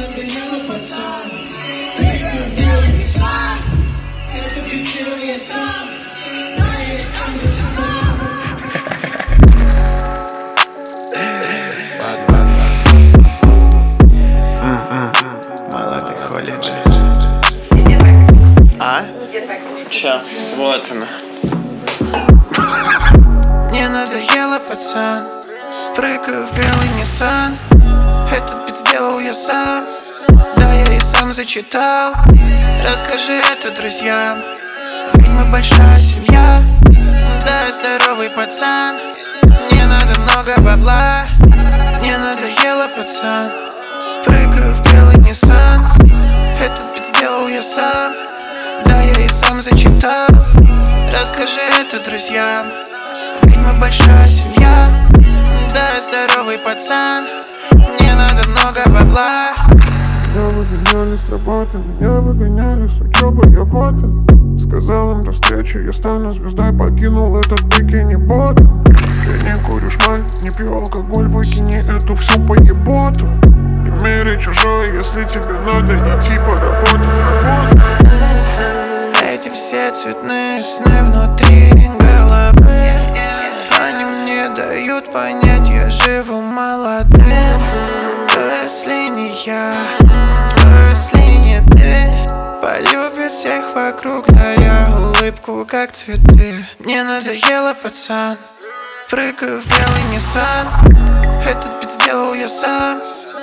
надоело, пацан. Спрыгну в белый сам. Это без я сам. Да, я сам Молодой Холиджи. Где твоя кружка? А? Где твоя кружка? Чё? Вот она. Мне надоело, пацан. Прыгаю в белый Nissan. Этот бит сделал я сам. Да, я и сам зачитал. Расскажи это друзьям. Ведь мы большая семья. Да, я здоровый пацан. Мне надо много бабла. Мне надоело, пацан. Прыгаю в белый Nissan. Этот бит сделал я сам. Да, я и сам зачитал. Расскажи это друзьям. Ведь мы большая семья. Да, я здоровый пацан. Мне надо много бабла. Меня выгоняли с работы, меня выгоняли с учебы, я вот он. Сказал им до встречи, я стану звездой, покинул этот бикини-бот. Я не курю шмаль, не пью алкоголь, выкини эту всю поеботу. Не меряй чужое, если тебе надо идти поработать, работать. Эти все цветные сны внутри головы, они мне дают понять, я живу молодым. Кто если не я, кто если не ты, полюбит всех вокруг, даря улыбку, как цветы. Мне надоело, пацан. Прыгаю в белый Nissan. Этот бит сделал я сам.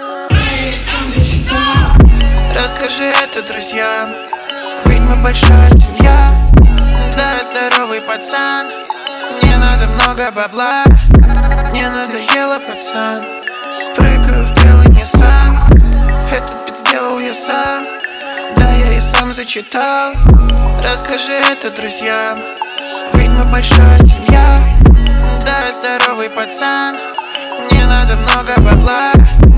Расскажи это друзьям. Ведь мы большая семья. Да, я здоровый пацан. Мне надо много бабла. Мне надоело, пацан. Прыгаю в белый Nissan. Этот бит сделал я сам. Да, я и сам зачитал. Расскажи это друзьям. Ведь мы большая семья. Да, я здоровый пацан. Мне надо много бабла.